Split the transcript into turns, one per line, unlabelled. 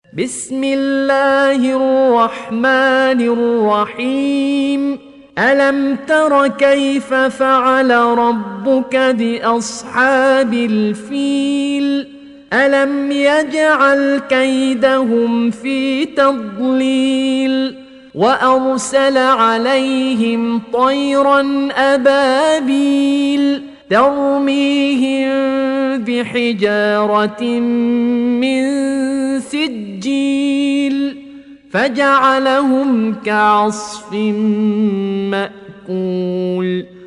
بسم الله الرحمن الرحيم ألم تر كيف فعل ربك بأصحاب الفيل ألم يجعل كيدهم في تضليل وأرسل عليهم طيرا أبابيل ترميهم بحجارة من سجيل فجعلهم كعصف مأكول